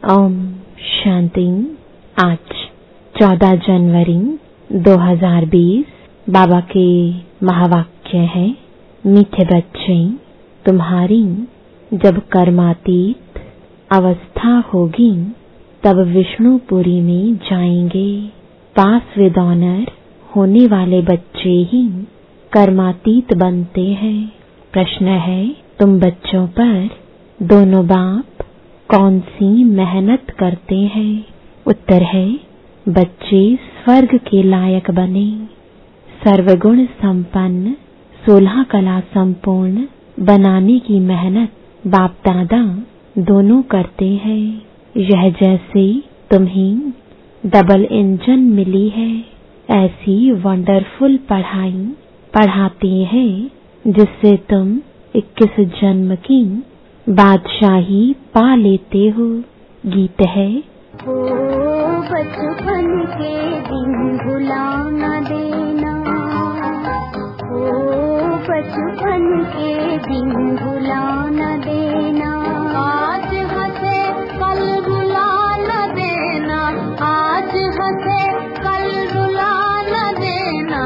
ओम शांति। आज 14 जनवरी 2020 बाबा के महावाक्य है, मीठे बच्चे, तुम्हारी जब कर्मातीत अवस्था होगी तब विष्णुपुरी में जाएंगे। पास विद ऑनर होने वाले बच्चे ही कर्मातीत बनते हैं। प्रश्न है, तुम बच्चों पर दोनों बाप कौन सी मेहनत करते हैं? उत्तर है, बच्चे स्वर्ग के लायक बने, सर्वगुण संपन्न 16 कला संपूर्ण बनाने की मेहनत बाप दादा दोनों करते हैं। यह जैसे तुम्हें डबल इंजन मिली है, ऐसी वंडरफुल पढ़ाई पढ़ाते हैं जिससे तुम 21 जन्म की बादशाही पा लेते हो। गीत है, ओ बचपन के दिन भुला न देना, ओ बचपन के दिन भुला न देना। आज हंसे कल रुला न देना, आज हंसे कल रुला न देना,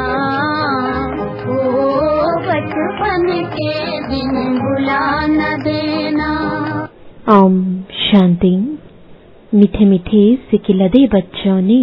ओ बचपन के दिन भुला न देना। ओम शांति। मीठे मीठे सिकिलदे बच्चों ने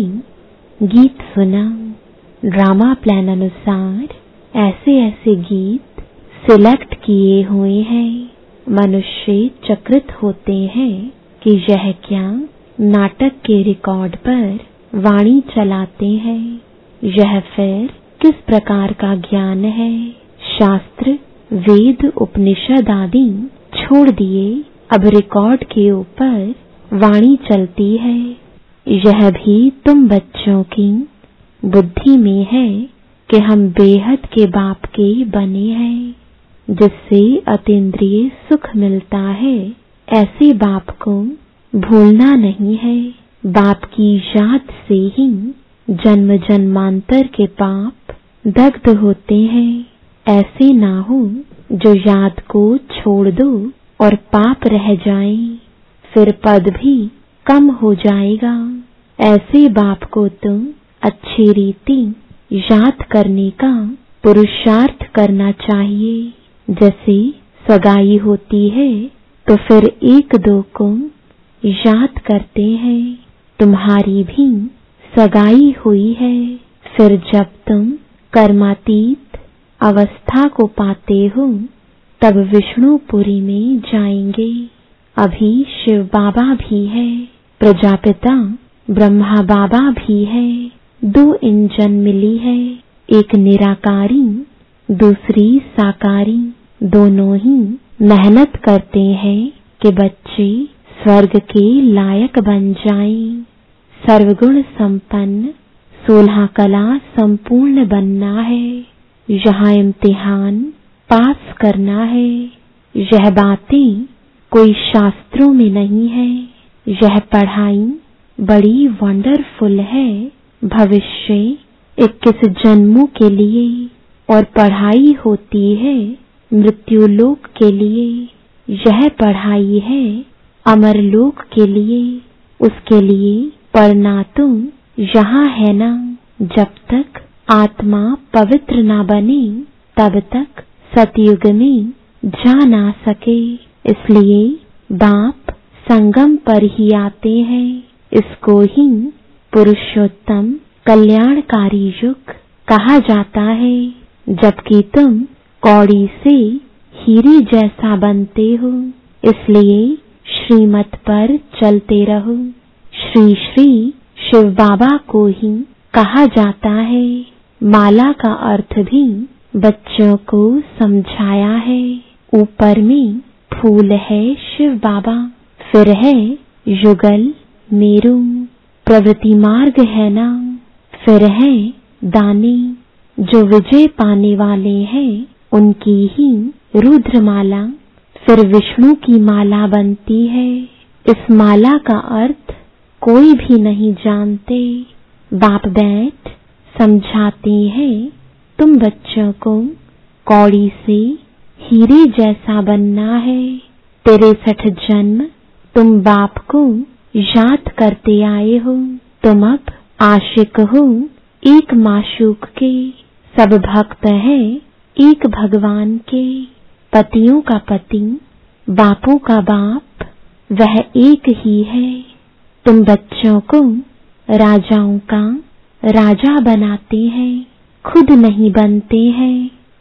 गीत सुना। ड्रामा प्लान अनुसार ऐसे ऐसे गीत सिलेक्ट किए हुए हैं। मनुष्य चकित होते हैं कि यह क्या नाटक के रिकॉर्ड पर वाणी चलाते हैं। यह फिर किस प्रकार का ज्ञान है? शास्त्र वेद उपनिषद आदि छोड़ दिए, अब रिकॉर्ड के ऊपर वाणी चलती है। यह भी तुम बच्चों की बुद्धि में है कि हम बेहद के बाप के बने हैं, जिससे अतीन्द्रिय सुख मिलता है। ऐसे बाप को भूलना नहीं है। बाप की याद से ही जन्म जन्मांतर के पाप दग्ध होते हैं। ऐसे ना हो जो याद को छोड़ दो और पाप रह जाए, फिर पद भी कम हो जाएगा। ऐसे बाप को तुम अच्छी रीति याद करने का पुरुषार्थ करना चाहिए। जैसे सगाई होती है तो फिर एक दो को याद करते हैं। तुम्हारी भी सगाई हुई है। फिर जब तुम कर्मातीत अवस्था को पाते हो तब विष्णुपुरी में जाएंगे। अभी शिव बाबा भी है, प्रजापिता ब्रह्मा बाबा भी है। 2 इंजन मिली है, एक निराकारी दूसरी साकारी। दोनों ही मेहनत करते हैं कि बच्चे स्वर्ग के लायक बन जाएं। सर्वगुण संपन्न 16 कला संपूर्ण बनना है। यहाँ इम्तिहान पास करना है। यह बातें कोई शास्त्रों में नहीं है। यह पढ़ाई बड़ी वंडरफुल है। भविष्य 21 जन्मों के लिए और पढ़ाई होती है मृत्युलोक के लिए। यह पढ़ाई है अमरलोक के लिए। उसके लिए पढ़ना तो यहाँ है ना। जब तक आत्मा पवित्र ना बने तब तक सतयुग में जा ना सके। इसलिए बाप संगम पर ही आते हैं। इसको ही पुरुषोत्तम कल्याणकारी युग कहा जाता है। जबकि तुम कौड़ी से हीरे जैसा बनते हो, इसलिए श्रीमत पर चलते रहो। श्री श्री शिव बाबा को ही कहा जाता है। माला का अर्थ भी बच्चों को समझाया है। ऊपर में फूल है शिव बाबा, फिर है युगल मेरू, प्रवृत्ति मार्ग है ना, फिर है दानी। जो विजय पाने वाले हैं उनकी ही रुद्रमाला फिर विष्णु की माला बनती है। इस माला का अर्थ कोई भी नहीं जानते। बाप बैठ समझाते हैं, तुम बच्चों को कौड़ी से हीरे जैसा बनना है। 63 जन्म तुम बाप को याद करते आए हो। तुम अब आशिक हो एक माशूक के, सब भक्त हैं एक भगवान के। पतियों का पति, बापों का बाप, वह एक ही है। तुम बच्चों को राजाओं का राजा बनाते हैं, खुद नहीं बनते हैं।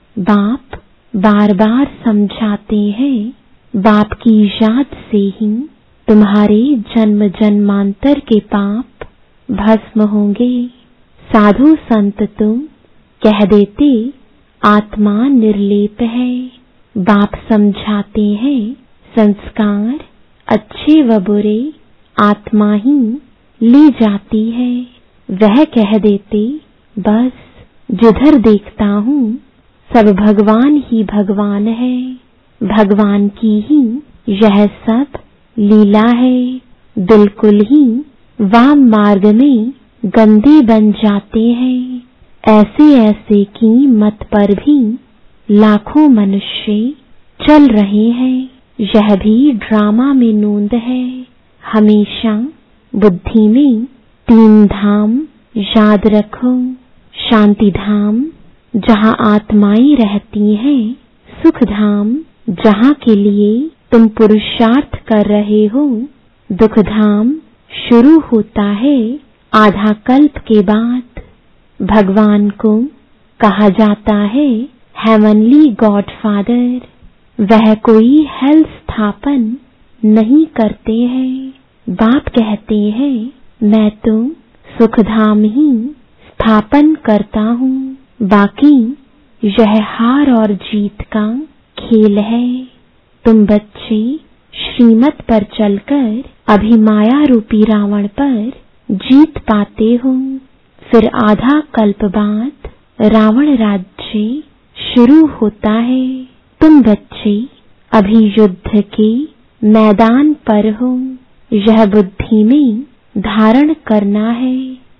बाप बार बार समझाते हैं, बाप की याद से ही तुम्हारे जन्म जन्मांतर के पाप भस्म होंगे। साधु संत तो कह देते आत्मा निर्लेप है। बाप समझाते हैं संस्कार अच्छे व बुरे आत्मा ही ले जाती है। वह कह देते बस जिधर देखता हूँ सब भगवान ही भगवान है, भगवान की ही यह सब लीला है। बिल्कुल ही वाम मार्ग में गंदे बन जाते हैं। ऐसे ऐसे की मत पर भी लाखों मनुष्य चल रहे हैं। यह भी ड्रामा में नोंद है। हमेशा बुद्धि में 3 धाम याद रखो। शांति धाम जहाँ आत्माएं रहती हैं, सुख धाम जहाँ के लिए तुम पुरुषार्थ कर रहे हो, दुख धाम शुरू होता है आधा कल्प के बाद। भगवान को कहा जाता है हेवनली गॉडफादर। वह कोई हेल स्थापन नहीं करते हैं। बाप कहते हैं मैं तो सुखधाम ही स्थापन करता हूँ, बाकी यह हार और जीत का खेल है। तुम बच्चे श्रीमत पर चलकर अभी माया रूपी रावण पर जीत पाते हो। फिर आधा कल्प बाद रावण राज्य शुरू होता है। तुम बच्चे अभी युद्ध के मैदान पर हो। यह बुद्धि में धारण करना है,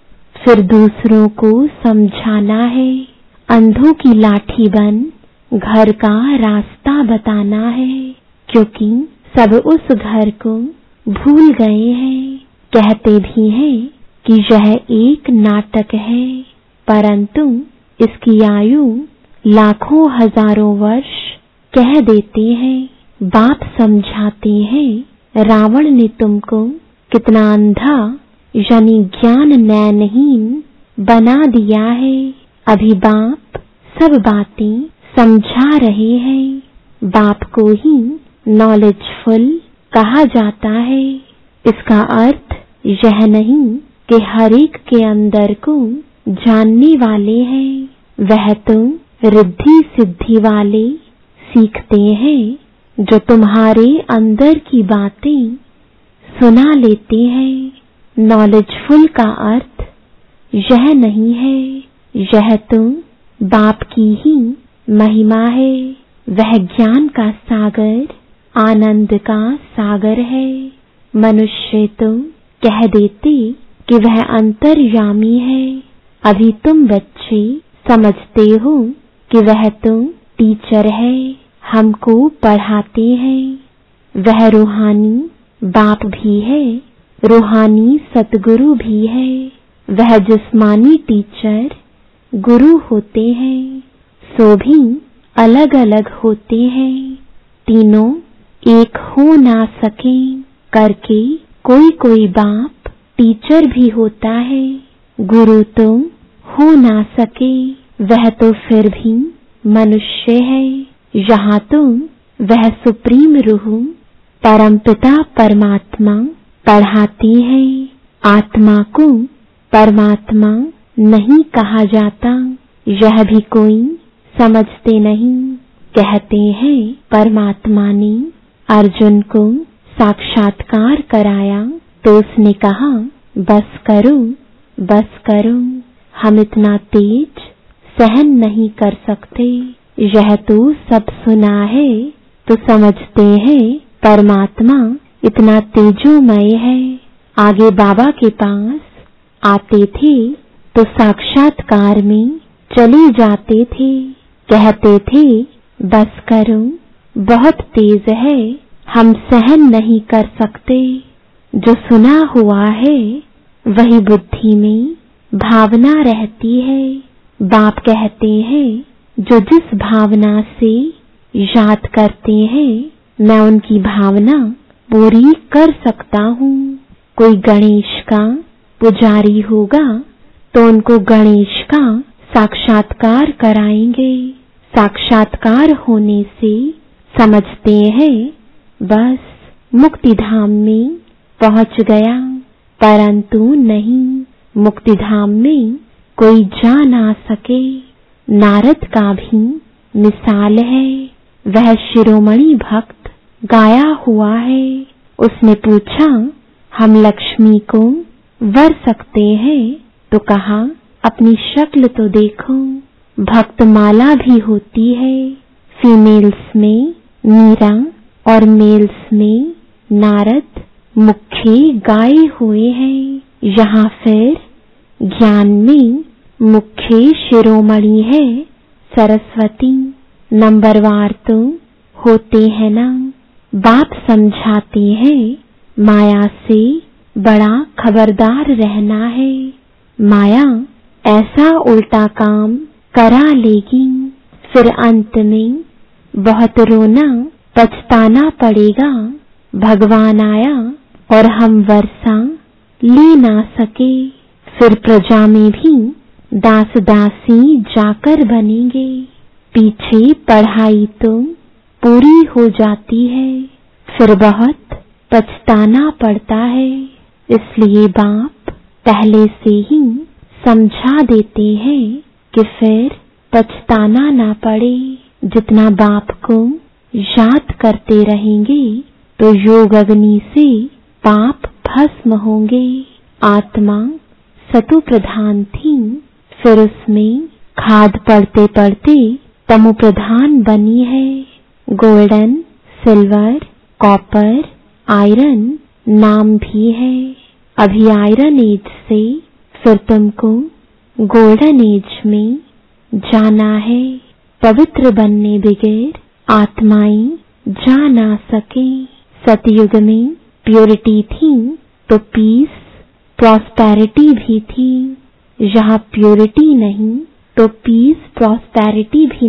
फिर दूसरों को समझाना है। अंधों की लाठी बन घर का रास्ता बताना है, क्योंकि सब उस घर को भूल गए हैं। कहते भी हैं कि यह एक नाटक है, परंतु इसकी आयु लाखों हजारों वर्ष कह देते हैं। बाप समझाते हैं रावण ने तुमको कितना अंधा यानी ज्ञान नैनहीन बना दिया है। अभी बाप सब बातें समझा रहे हैं। बाप को ही नॉलेजफुल कहा जाता है। इसका अर्थ यह नहीं कि हर एक के अंदर को जानने वाले हैं। वह तो रिद्धि सिद्धि वाले सीखते हैं जो तुम्हारे अंदर की बातें सुना लेते हैं। नॉलेजफुल का अर्थ यह नहीं है, यह तो बाप की ही महिमा है। वह ज्ञान का सागर, आनंद का सागर है। मनुष्य तो कह देते कि वह अंतर्यामी है। अभी तुम बच्चे समझते हो कि वह तो टीचर है, हमको पढ़ाते हैं। वह रूहानी बाप भी है, रूहानी सतगुरु भी है। वह जिस्मानी टीचर गुरु होते हैं, सो भी अलग अलग होते हैं। तीनों एक हो ना सके करके कोई कोई बाप टीचर भी होता है। गुरु तो हो ना सके, वह तो फिर भी मनुष्य है। यहाँ तो वह सुप्रीम रूह परमपिता परमात्मा पढ़ाती है। आत्मा को परमात्मा नहीं कहा जाता, यह भी कोई समझते नहीं। कहते हैं परमात्मा ने अर्जुन को साक्षात्कार कराया तो उसने कहा बस करो, बस करो, हम इतना तेज सहन नहीं कर सकते। यह तो सब सुना है तो समझते हैं परमात्मा इतना तेजोमय है। आगे बाबा के पास आते थे तो साक्षात्कार में चले जाते थे। कहते थे बस करो, बहुत तेज है, हम सहन नहीं कर सकते। जो सुना हुआ है वही बुद्धि में भावना रहती है। बाप कहते हैं जो जिस भावना से याद करते हैं मैं उनकी भावना पूरी कर सकता हूँ। कोई गणेश का पुजारी होगा तो उनको गणेश का साक्षात्कार कराएंगे। साक्षात्कार होने से समझते हैं बस मुक्ति धाम में पहुंच गया, परंतु नहीं, मुक्ति धाम में कोई जा ना सके। नारद का भी मिसाल है, वह शिरोमणि भक्त गाया हुआ है। उसने पूछा हम लक्ष्मी को वर सकते हैं, तो कहा अपनी शक्ल तो देखो। भक्त माला भी होती है, फीमेल्स में मीरा और मेल्स में नारद मुख्य गाए हुए हैं। यहाँ फिर ज्ञान में मुख्य शिरोमणि है सरस्वती। नंबरवार तो होते हैं ना। बाप समझाते हैं माया से बड़ा खबरदार रहना है। माया ऐसा उल्टा काम करा लेगी, फिर अंत में बहुत रोना पछताना पड़ेगा। भगवान आया और हम वर्षा ले ना सके, फिर प्रजा में भी दास दासी जाकर बनेंगे। पीछे पढ़ाई तो पूरी हो जाती है, फिर बहुत पछताना पड़ता है। इसलिए बाप पहले से ही समझा देते हैं कि फिर पछताना ना पड़े। जितना बाप को याद करते रहेंगे तो योग अग्नि से पाप भस्म होंगे। आत्मा सतु प्रधान थी, फिर उसमें खाद पड़ते पड़ते तमो प्रधान बनी है। गोल्डन, सिल्वर, कॉपर, आयरन नाम भी है। अभी आयरन एज से फिर तुमको गोल्डन एज में जाना है। पवित्र बनने बगैर आत्माएं जा ना सके। सतयुग में प्योरिटी थी तो पीस, प्रॉस्पेरिटी भी थी। यहाँ प्योरिटी नहीं तो पीस, प्रॉस्पेरिटी भी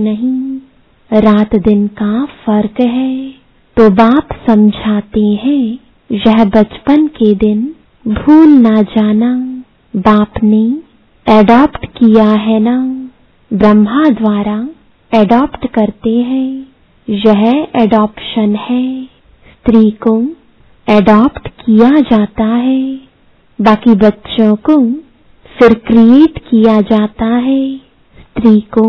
नहीं। रात दिन का फर्क है। तो बाप समझाते हैं यह बचपन के दिन भूल ना जाना। बाप ने एडॉप्ट किया है ना, ब्रह्मा द्वारा एडॉप्ट करते हैं, यह एडॉप्शन है। स्त्री को एडॉप्ट किया जाता है, बाकी बच्चों को फिर क्रिएट किया जाता है। स्त्री को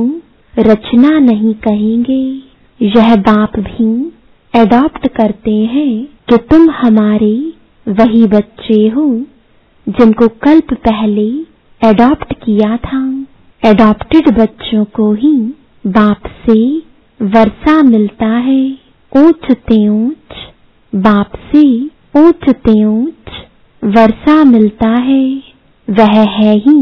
रचना नहीं कहेंगे। यह बाप भी एडॉप्ट करते हैं कि तुम हमारे वही बच्चे हो जिनको कल्प पहले एडॉप्ट किया था। एडॉप्टेड बच्चों को ही बाप से वर्षा मिलता है। ऊंच ते ऊंच बाप से ऊंच ते ऊंच वर्षा मिलता है। वह है ही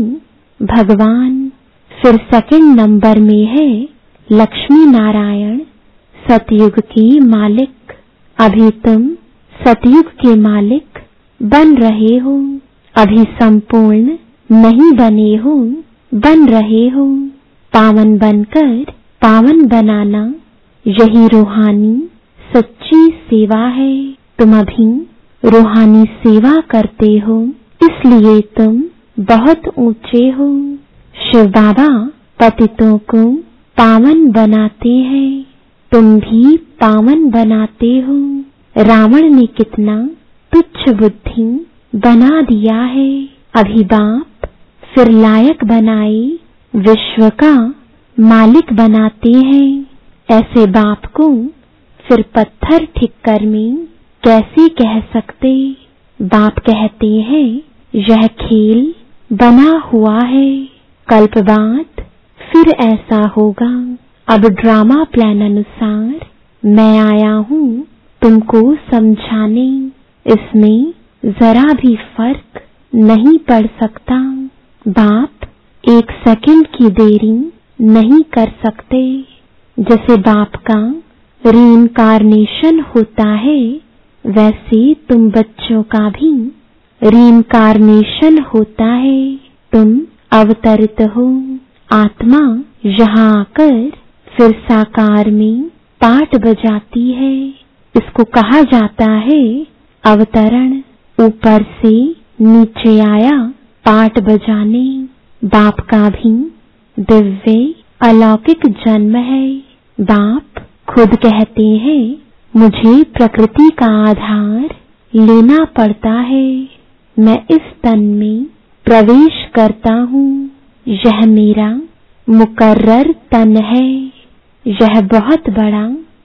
भगवान। फिर सेकंड नंबर में है लक्ष्मी नारायण, सतयुग के मालिक। अभी तुम सतयुग के मालिक बन रहे हो, अभी संपूर्ण नहीं बने हो, बन रहे हो। पावन बनकर पावन बनाना यही रूहानी सच्ची सेवा है। तुम अभी रूहानी सेवा करते हो, इसलिए तुम बहुत ऊंचे हो। शिव बाबा पतितों को पावन बनाते हैं, तुम भी पावन बनाते हो। रावण ने कितना तुच्छ बुद्धि बना दिया है। अभी बाप फिर लायक बनाए विश्व का मालिक बनाते हैं। ऐसे बाप को फिर पत्थर ठिक्कर में कैसे कह सकते। बाप कहते हैं यह खेल बना हुआ है, कल्प बाद फिर ऐसा होगा। अब ड्रामा प्लान अनुसार मैं आया हूँ तुमको समझाने। इसमें जरा भी फर्क नहीं पड़ सकता। बाप एक सेकंड की देरी नहीं कर सकते। जैसे बाप का रीइंकार्नेशन होता है वैसे तुम बच्चों का भी रीइंकार्नेशन होता है। तुम अवतरित हो, आत्मा यहाँ आकर फिर साकार में पाठ बजाती है। इसको कहा जाता है अवतरण। ऊपर से नीचे आया पाठ बजाने। बाप का भी दिव्य अलौकिक जन्म है। बाप खुद कहते हैं, मुझे प्रकृति का आधार लेना पड़ता है। मैं इस तन में प्रवेश करता हूँ। यह मेरा मुकर्रर तन है। यह बहुत बड़ा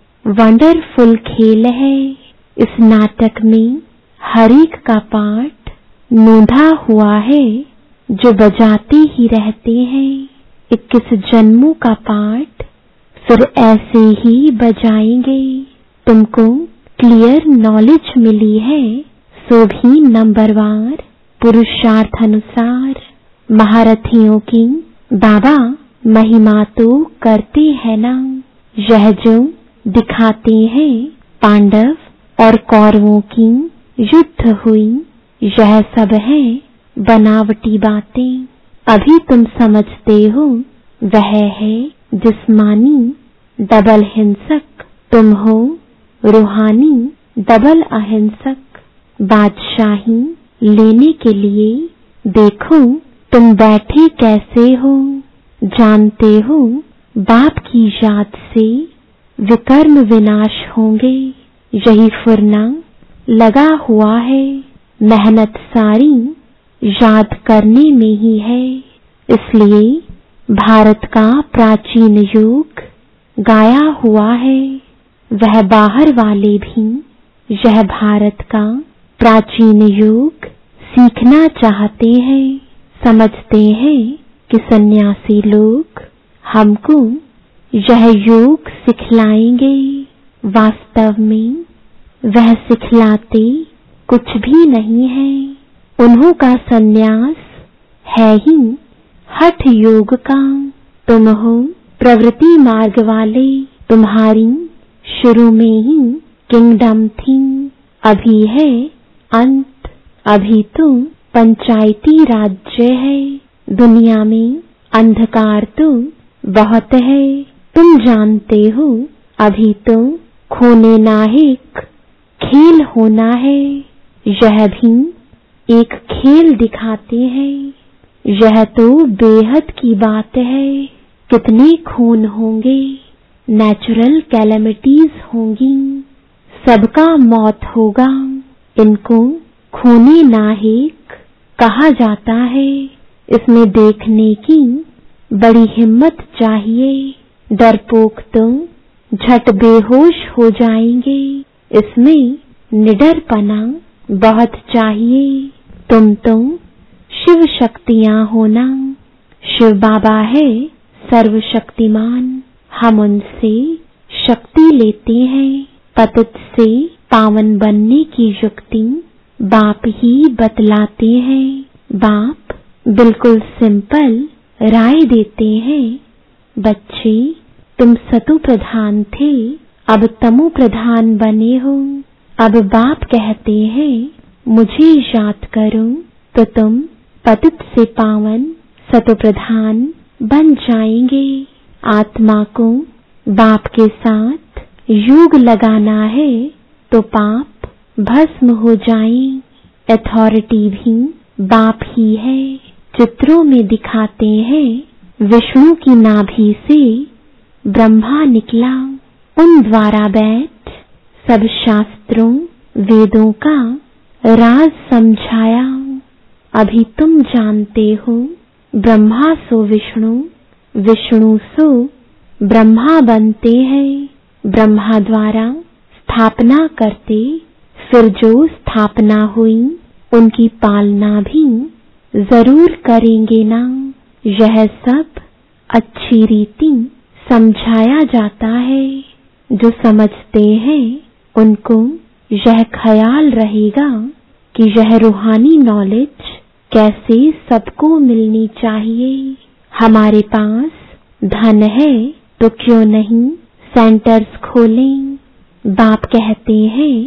वंडरफुल खेल है। इस नाटक में हर एक का पार्ट नोंधा हुआ है, जो बजाते ही रहते हैं। 21 जन्मों का पार्ट फिर ऐसे ही बजाएंगे। तुमको क्लियर नॉलेज मिली है, सो भी नंबरवार पुरुषार्थ अनुसार महारथियों की बाबा महिमा तो करते हैं ना। यह जो दिखाते हैं पांडव और कौरवों की युद्ध हुई, यह सब है बनावटी बातें। अभी तुम समझते हो वह है जिस्मानी डबल हिंसक, तुम हो रूहानी डबल अहिंसक। बादशाही लेने के लिए देखो तुम बैठे कैसे हो। जानते हो बाप की याद से विकर्म विनाश होंगे। यही फुरना लगा हुआ है। मेहनत सारी याद करने में ही है। इसलिए भारत का प्राचीन योग गाया हुआ है। वह बाहर वाले भी यह भारत का प्राचीन योग सीखना चाहते हैं। समझते हैं कि सन्यासी लोग हमको यह योग सिखलाएंगे। वास्तव में वह सिखलाते कुछ भी नहीं है। उन्हों का सन्यास है ही हठ योग का। तुम हो प्रवृत्ति मार्ग वाले। तुम्हारी शुरू में ही किंगडम थी, अभी है अंत। अभी तो पंचायती राज्य है। दुनिया में अंधकार तो बहुत है। तुम जानते हो अभी तो खोने नाहिक खेल होना है। यह भी एक खेल दिखाते हैं। यह तो बेहद की बात है। कितने खून होंगे, नेचुरल कैलेमिटीज होंगी, सबका मौत होगा। इनको खूनी नाहिक कहा जाता है। इसमें देखने की बड़ी हिम्मत चाहिए। डरपोक तो झट बेहोश हो जाएंगे। इसमें निडरपना बहुत चाहिए। तुम तो शिव शक्तियां होना। शिव बाबा है सर्वशक्तिमान। हम उनसे शक्ति लेते हैं। पतित से पावन बनने की युक्ति बाप ही बतलाते हैं। बाप बिल्कुल सिंपल राय देते हैं। बच्चे, तुम सतु प्रधान थे, अब तमो प्रधान बने हो। अब बाप कहते हैं मुझे याद करो, तो तुम पतित से पावन सतु प्रधान बन जाएंगे। आत्मा को बाप के साथ योग लगाना है तो पाप भस्म हो जाए। अथॉरिटी भी बाप ही है। चित्रों में दिखाते हैं विष्णु की नाभि से ब्रह्मा निकला। उन द्वारा बैठ सब शास्त्रों वेदों का राज समझाया। अभी तुम जानते हो ब्रह्मा सो विष्णु, विष्णु सो ब्रह्मा बनते हैं। ब्रह्मा द्वारा स्थापना करते, फिर जो स्थापना हुई उनकी पालना भी जरूर करेंगे ना। यह सब अच्छी रीति समझाया जाता है। जो समझते हैं उनको यह ख्याल रहेगा कि यह रूहानी नॉलेज कैसे सबको मिलनी चाहिए। हमारे पास धन है तो क्यों नहीं सेंटर्स खोलें। बाप कहते हैं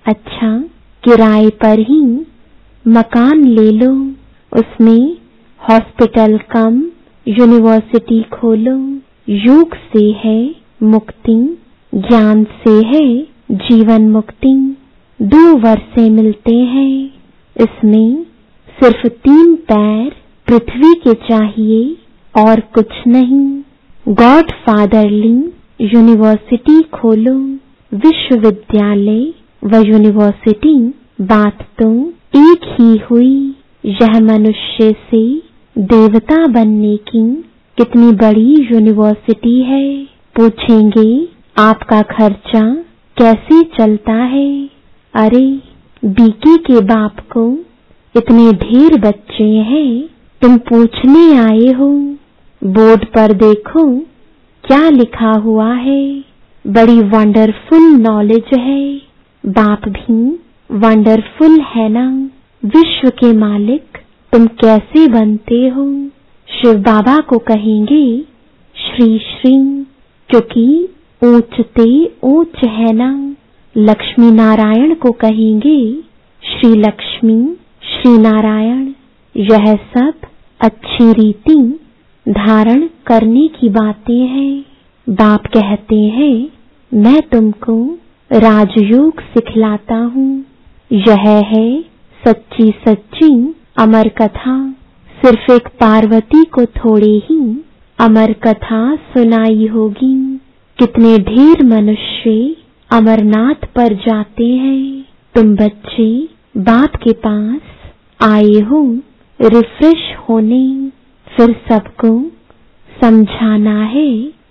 अच्छा, किराए पर ही मकान ले लो, उसमें हॉस्पिटल कम यूनिवर्सिटी खोलो। योग से है मुक्ति, ज्ञान से है जीवन मुक्ति। 2 वर्षे मिलते हैं, इसमें सिर्फ 3 पैर पृथ्वी के चाहिए और कुछ नहीं। गॉड फादरली यूनिवर्सिटी खोलो, विश्वविद्यालय व यूनिवर्सिटी बात तो एक ही हुई। यह मनुष्य से देवता बनने की कितनी बड़ी यूनिवर्सिटी है। पूछेंगे आपका खर्चा कैसे चलता है? अरे बीके के बाप को इतने ढेर बच्चे हैं, तुम पूछने आए हो। बोर्ड पर देखो क्या लिखा हुआ है, बड़ी वंडरफुल नॉलेज है। बाप भी वंडरफुल है ना। विश्व के मालिक तुम कैसे बनते हो? शिव बाबा को कहेंगे श्री श्री, क्योंकि ऊंचते ऊंच है ना। लक्ष्मी नारायण को कहेंगे श्री लक्ष्मी श्री नारायण। यह सब अच्छी रीति धारण करने की बातें हैं। बाप कहते हैं मैं तुमको राजयोग सिखलाता हूँ। यह है सच्ची सच्ची अमर कथा। सिर्फ एक पार्वती को थोड़े ही अमर कथा सुनाई होगी। कितने ढेर मनुष्य अमरनाथ पर जाते हैं। तुम बच्चे बाप के पास आए हो रिफ्रेश होने, फिर सबको समझाना है,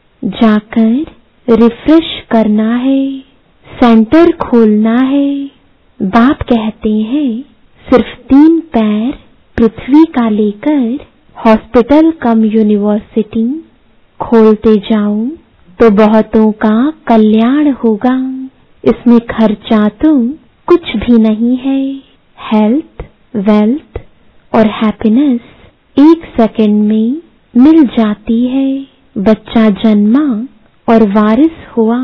जाकर रिफ्रेश करना है, सेंटर खोलना है। बाप कहते हैं सिर्फ 3 पैर पृथ्वी का लेकर हॉस्पिटल कम यूनिवर्सिटी खोलते जाओ तो बहुतों का कल्याण होगा। इसमें खर्चा तो कुछ भी नहीं है। हेल्थ, वेल्थ और हैप्पीनेस 1 सेकंड में मिल जाती है। बच्चा जन्मा और वारिस हुआ,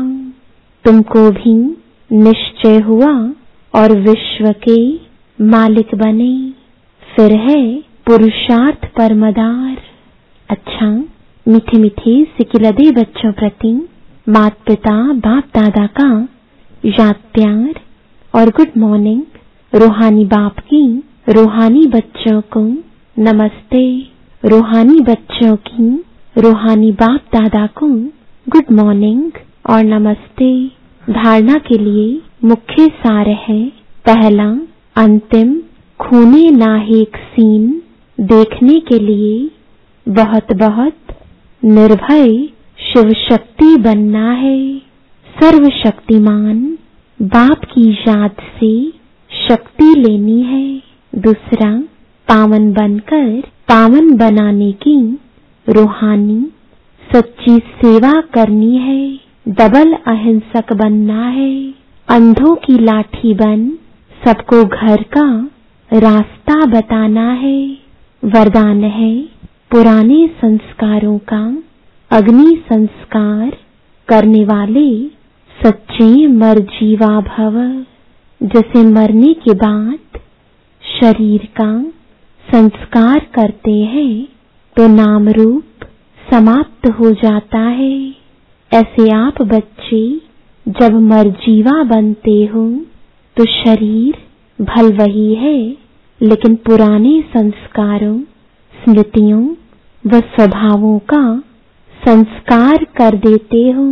तुमको भी निश्चय हुआ और विश्व के मालिक बने। फिर है पुरुषार्थ परमदार। अच्छा, मीठे मीठे सिकिलदे बच्चों प्रति माता पिता बाप दादा का याद प्यार और गुड मॉर्निंग। रूहानी बाप की रूहानी बच्चों को नमस्ते। रूहानी बच्चों की रूहानी बाप दादा को गुड मॉर्निंग और नमस्ते। धारणा के लिए मुख्य सार है, पहला, अंतिम खूने नाहेक सीन देखने के लिए बहुत बहुत निर्भय शिव शक्ति बनना है। सर्वशक्तिमान बाप की याद से शक्ति लेनी है। दूसरा, पावन बनकर पावन बनाने की रूहानी सच्ची सेवा करनी है। डबल अहिंसक बनना है। अंधों की लाठी बन सबको घर का रास्ता बताना है। वरदान है पुराने संस्कारों का अग्नि संस्कार करने वाले सच्चे मरजीवा भव। जैसे मरने के बाद शरीर का संस्कार करते हैं तो नाम रूप समाप्त हो जाता है। ऐसे आप बच्चे जब मरजीवा बनते हो तो शरीर भल वही है, लेकिन पुराने संस्कारों, स्मृतियों व स्वभावों का संस्कार कर देते हो।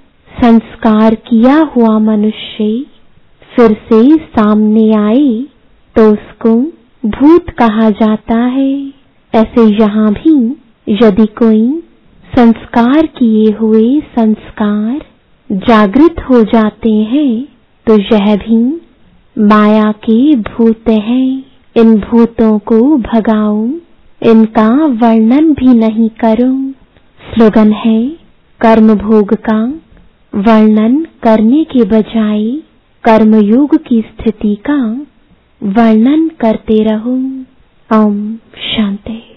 संस्कार किया हुआ मनुष्य फिर से सामने आए तो उसको भूत कहा जाता है। ऐसे यहाँ भी यदि कोई संस्कार किए हुए संस्कार जागृत हो जाते हैं तो यह भी माया के भूत हैं। इन भूतों को भगाओ, इनका वर्णन भी नहीं करो। स्लोगन है कर्म भोग का वर्णन करने के बजाय कर्मयोग की स्थिति का वर्णन करते रहो। ओम शांति।